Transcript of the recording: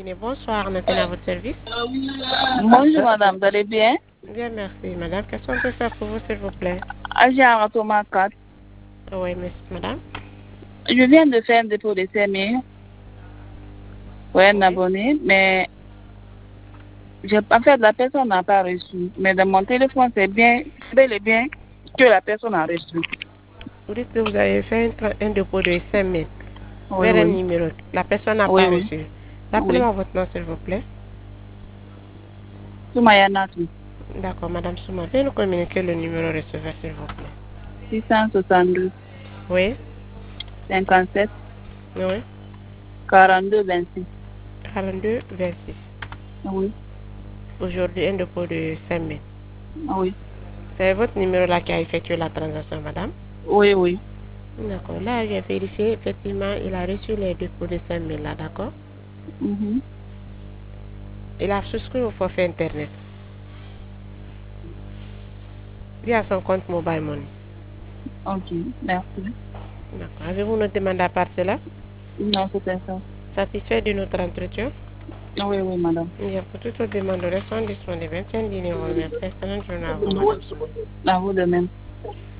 cabinet. Bonsoir, Nathalie, à votre service. Bonjour madame, vous allez bien? Bien, merci, madame. Qu'est-ce qu'on peut faire pour vous, s'il vous plaît? Agent Thomas 4. Oui, merci, madame. Je viens de faire un dépôt de 5 000 pour un Oui. abonné, mais en fait, la personne n'a pas reçu. Mais dans mon téléphone, c'est bel et bien que la personne a reçu. Vous dites que vous avez fait un dépôt de 5 000 Oui, vers un oui. numéro. La personne n'a Oui, pas oui. reçu. Oui. Rappelez-moi votre nom, s'il vous plaît. Soumaya Natou. D'accord, madame Souma. Veuillez nous communiquer le numéro receveur, s'il vous plaît. 662 Oui, 57 oui. 42 26. 42 26. Oui. Aujourd'hui, un dépôt de 5 000. Oui. C'est votre numéro là qui a effectué la transaction, madame? Oui, oui. D'accord. Là, j'ai vérifié. Effectivement, il a reçu les dépôts de 5 000 là, d'accord? Mhm. Il a souscrit au forfait Internet via son compte Mobile Money. Ok, merci. D'accord. Avez-vous une demande à part cela? Non, c'était ça. Satisfait de notre entretien? Oui, oui, madame. Bien, pour toutes vos demandes, restons disponibles. 25 diners. Merci. Excellente journée à vous, madame. À vous de même.